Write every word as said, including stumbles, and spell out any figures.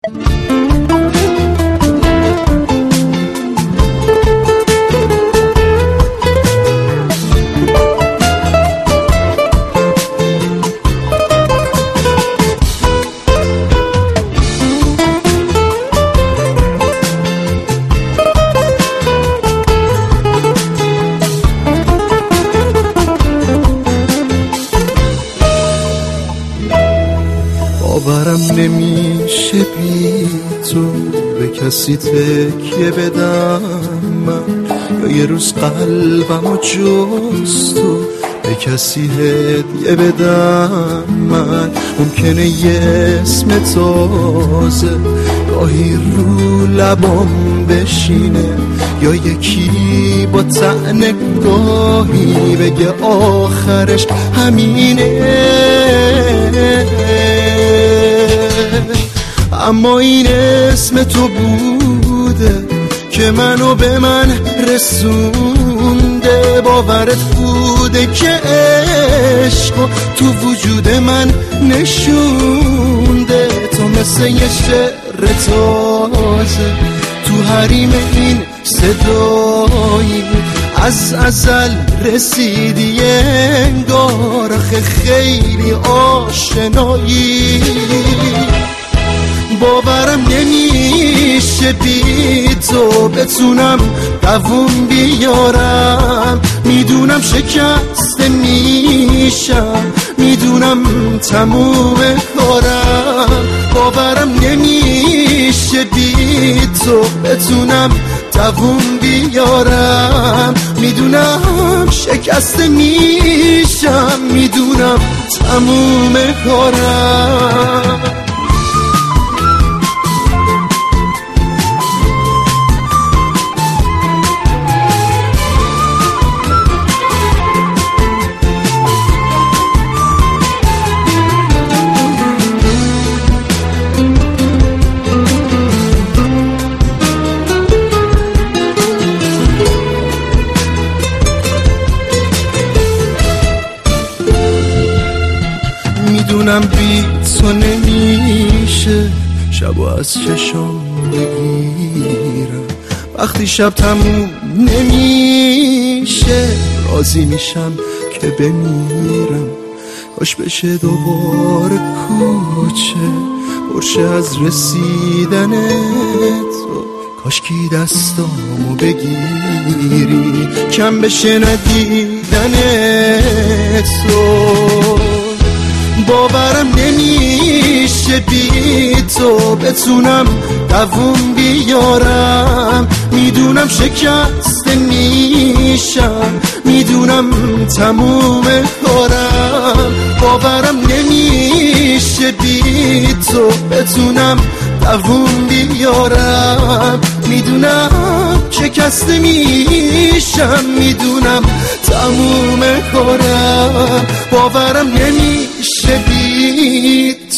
باورم نمیشه بی تو به کسی تکیه بدم من، یا یه روز قلبمو جز تو به کسی هدیه بدم من. ممکنه یه اسم تازه گاهی رو لبام بشینه، یا یکی با طعن گاهی بگه آخرش همینه، اما این اسم تو بوده که منو به من رسونده. باورت بوده که عشقو تو وجود من نشونده. تو مثل یه شعر تازه تو حریم این صدایی، از ازل رسیدی انگار آخه خیلی آشنایی. باورم نمیشه بی تو بتونم دووم بیارم. میدونم شکسته میشم، میدونم تموم کارم. باورم نمیشه بی تو بتونم دووم بیارم. میدونم شکسته میشم، میدونم تموم کارم. میدونم بی تو نمیشه شبو از چشم بگیرم. وقتی شب تموم نمیشه راضی میشم که بمیرم. کاش بشه دوباره کوچه پرشه از رسیدن تو. کاش کی دستامو بگیری کم بشه ندیدن تو. باورم نمیشه بی تو بتونم دووم بیارم. میدونم شکسته میشم، میدونم تموم کارم. باورم نمیشه بی تو بتونم دووم بیارم. میدونم شکسته میشم، میدونم تموم کارم. باورم نمیشه بی